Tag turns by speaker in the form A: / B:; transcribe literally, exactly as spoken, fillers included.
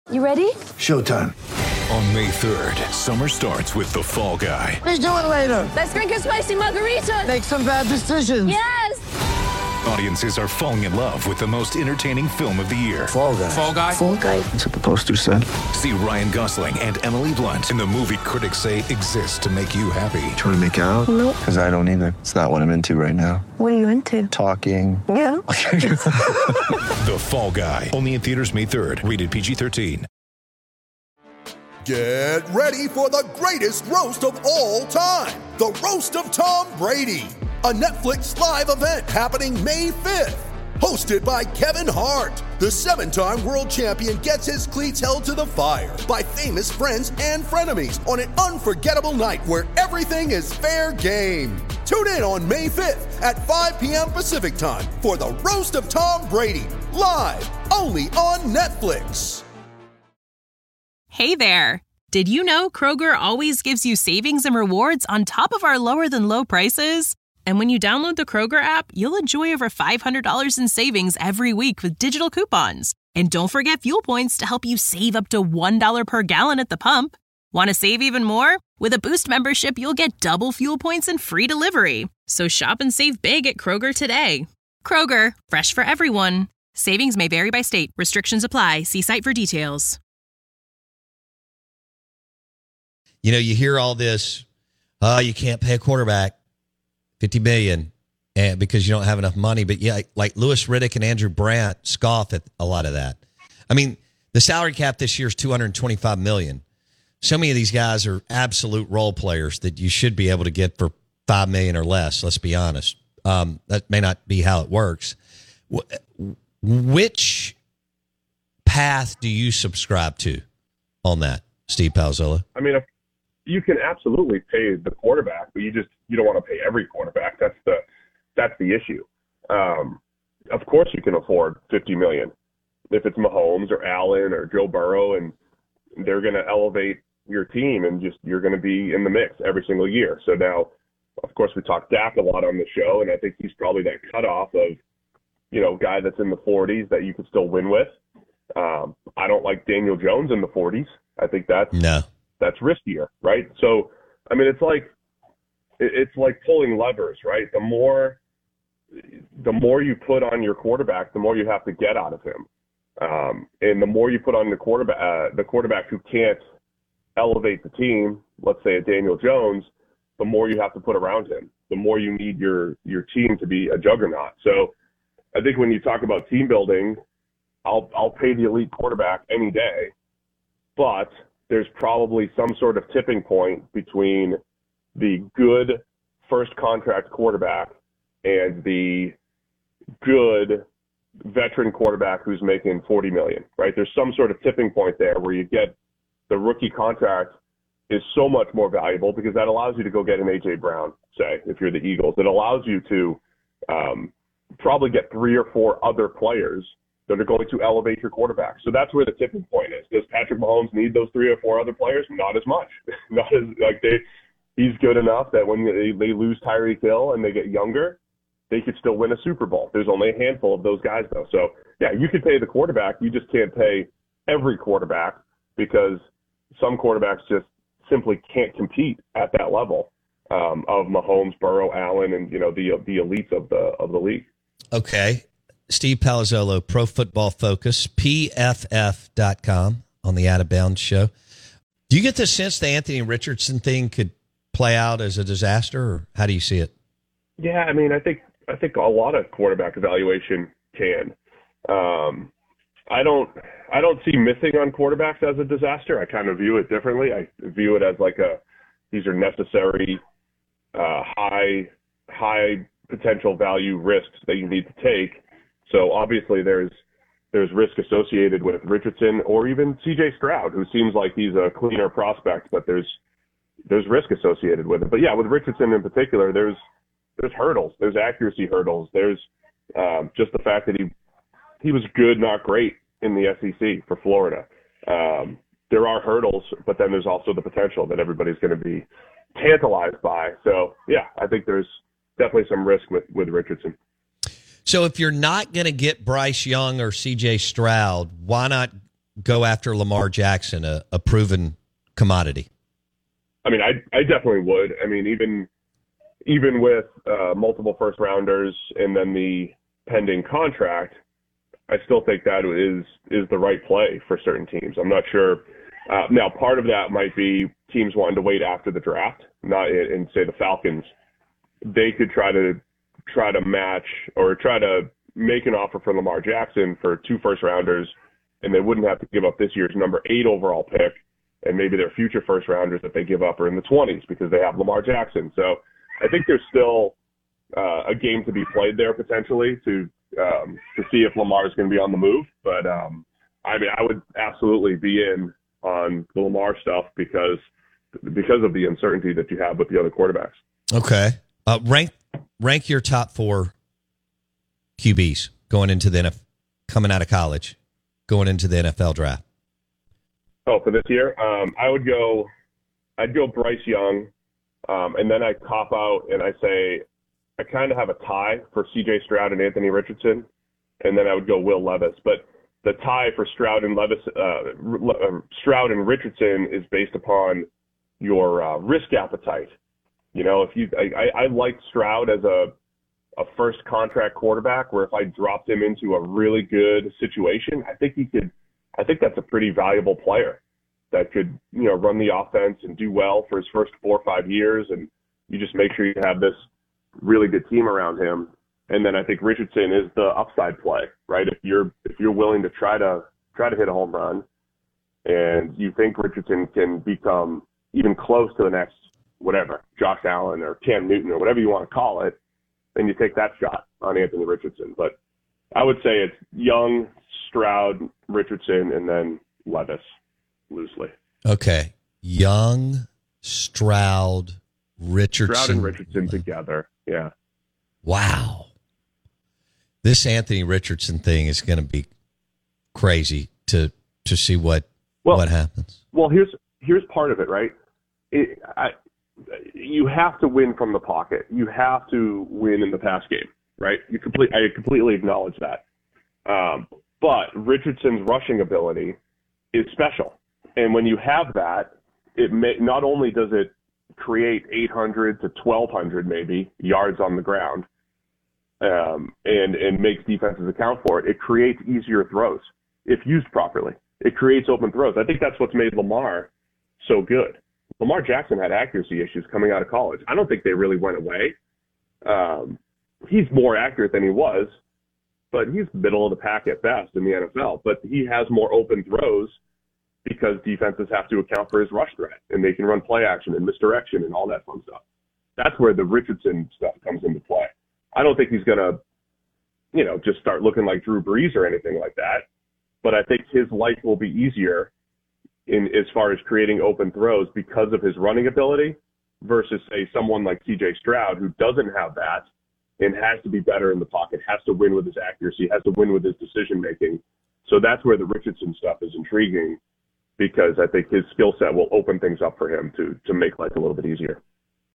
A: You ready?
B: Showtime.
C: On May third, summer starts with The Fall Guy.
B: Let's do it later.
A: Let's drink a spicy margarita.
B: Make some bad decisions.
A: Yes!
C: Audiences are falling in love with the most entertaining film of the year.
B: Fall Guy.
D: Fall Guy?
A: Fall Guy.
B: That's what the poster said.
C: See Ryan Gosling and Emily Blunt in the movie critics say exists to make you happy.
B: Trying to make it out?
A: Nope.
B: Because I don't either. It's not what I'm into right now.
A: What are you into?
B: Talking.
A: Yeah.
C: The Fall Guy. Only in theaters May third. Rated P G thirteen.
E: Get ready for the greatest roast of all time. The Roast of Tom Brady. A Netflix live event happening May fifth. Hosted by Kevin Hart. The seven-time world champion gets his cleats held to the fire by famous friends and frenemies on an unforgettable night where everything is fair game. Tune in on May fifth at five p.m. Pacific time for the Roast of Tom Brady. Live only on Netflix.
F: Hey there! Did you know Kroger always gives you savings and rewards on top of our lower-than-low prices? And when you download the Kroger app, you'll enjoy over five hundred dollars in savings every week with digital coupons. And don't forget fuel points to help you save up to one dollar per gallon at the pump. Want to save even more? With a Boost membership, you'll get double fuel points and free delivery. So shop and save big at Kroger today. Kroger, fresh for everyone. Savings may vary by state. Restrictions apply. See site for details.
G: You know, you hear all this, oh, you can't pay a quarterback fifty million dollars and because you don't have enough money. But yeah, like Louis Riddick and Andrew Brandt scoff at a lot of that. I mean, the salary cap this year is two hundred twenty-five million dollars. So many of these guys are absolute role players that you should be able to get for five million dollars or less. Let's be honest. Um, that may not be how it works. Which path do you subscribe to on that, Steve Palazzolo?
H: I mean, if you can absolutely pay the quarterback, but you just you don't want to pay every quarterback. That's the that's the issue. Um, of course, you can afford fifty million dollars if it's Mahomes or Allen or Joe Burrow, and they're going to elevate your team, and just you're going to be in the mix every single year. So now, of course, we talk Dak a lot on the show, and I think he's probably that cutoff of you know guy that's in the forties that you could still win with. Um, I don't like Daniel Jones in the forties. I think that's
G: no.
H: That's riskier, right? So, I mean, it's like it's like pulling levers, right? The more the more you put on your quarterback, the more you have to get out of him, um, and the more you put on the quarterback, uh, the quarterback who can't elevate the team, let's say a Daniel Jones, the more you have to put around him, the more you need your your team to be a juggernaut. So, I think when you talk about team building, I'll I'll pay the elite quarterback any day, but there's probably some sort of tipping point between the good first contract quarterback and the good veteran quarterback who's making forty million dollars, right? There's some sort of tipping point there where you get the rookie contract is so much more valuable because that allows you to go get an A J Brown, say, if you're the Eagles. It allows you to um, probably get three or four other players that are going to elevate your quarterback. So that's where the tipping point is. Does Patrick Mahomes need those three or four other players? Not as much. Not as like they. He's good enough that when they, they lose Tyreek Hill and they get younger, they could still win a Super Bowl. There's only a handful of those guys, though. So, yeah, you could pay the quarterback. You just can't pay every quarterback because some quarterbacks just simply can't compete at that level um, of Mahomes, Burrow, Allen, and you know the the elites of the of the league.
G: Okay. Steve Palazzolo, Pro Football Focus, P F F dot com on the Out of Bounds show. Do you get the sense the Anthony Richardson thing could play out as a disaster, or how do you see it?
H: Yeah, I mean, I think I think a lot of quarterback evaluation can. Um, I don't I don't see missing on quarterbacks as a disaster. I kind of view it differently. I view it as like a these are necessary uh, high high potential value risks that you need to take. So obviously there's there's risk associated with Richardson or even C J Stroud, who seems like he's a cleaner prospect, but there's there's risk associated with it. But yeah, with Richardson in particular, there's there's hurdles, there's accuracy hurdles, there's um, just the fact that he he was good, not great in the S E C for Florida. Um, there are hurdles, but then there's also the potential that everybody's going to be tantalized by. So yeah, I think there's definitely some risk with, with Richardson.
G: So if you're not going to get Bryce Young or C J Stroud, why not go after Lamar Jackson, a, a proven commodity?
H: I mean, I I definitely would. I mean, even even with uh, multiple first rounders and then the pending contract, I still think that is is the right play for certain teams. I'm not sure. Uh, now, part of that might be teams wanting to wait after the draft, not and say the Falcons. They could try to try to match or try to make an offer for Lamar Jackson for two first rounders, and they wouldn't have to give up this year's number eight overall pick, and maybe their future first rounders that they give up are in the twenties because they have Lamar Jackson. So I think there's still uh, a game to be played there potentially to um, to see if Lamar is going to be on the move. But um, I mean, I would absolutely be in on the Lamar stuff because because of the uncertainty that you have with the other quarterbacks.
G: Okay, uh, rank rank your top four Q Bs going into the N F L, coming out of college, going into the N F L draft.
H: Oh, for this year, um, I would go. I'd go Bryce Young, um, and then I cop out and I say I kind of have a tie for C J Stroud and Anthony Richardson, and then I would go Will Levis. But the tie for Stroud and Levis, uh, Stroud and Richardson is based upon your uh, risk appetite. You know, if you, I, I like Stroud as a a first contract quarterback, where if I dropped him into a really good situation, I think he could. I think that's a pretty valuable player that could, you know, run the offense and do well for his first four or five years. And you just make sure you have this really good team around him. And then I think Richardson is the upside play, right? If you're, if you're willing to try to try to hit a home run and you think Richardson can become even close to the next, whatever, Josh Allen or Cam Newton or whatever you want to call it, then you take that shot on Anthony Richardson. But I would say it's Young, Stroud, Richardson, and then Levis, loosely.
G: Okay. Young, Stroud, Richardson.
H: Stroud and Richardson together, yeah.
G: Wow. This Anthony Richardson thing is going to be crazy to to see what
H: well,
G: what happens.
H: Well, here's here's part of it, right? It, I, you have to win from the pocket. You have to win in the pass game, right? You complete. I completely acknowledge that. Um, but Richardson's rushing ability is special. And when you have that, it may, not only does it create eight hundred to twelve hundred maybe yards on the ground um, and, and makes defenses account for it, it creates easier throws if used properly. It creates open throws. I think that's what's made Lamar so good. Lamar Jackson had accuracy issues coming out of college. I don't think they really went away. Um, he's more accurate than he was, but he's middle of the pack at best in the N F L. But he has more open throws because defenses have to account for his rush threat, and they can run play action and misdirection and all that fun stuff. That's where the Richardson stuff comes into play. I don't think he's going to, you know, just start looking like Drew Brees or anything like that. But I think his life will be easier in as far as creating open throws because of his running ability versus, say, someone like C J Stroud who doesn't have that and has to be better in the pocket, has to win with his accuracy, has to win with his decision-making. So that's where the Richardson stuff is intriguing because I think his skill set will open things up for him to to make life a little bit easier.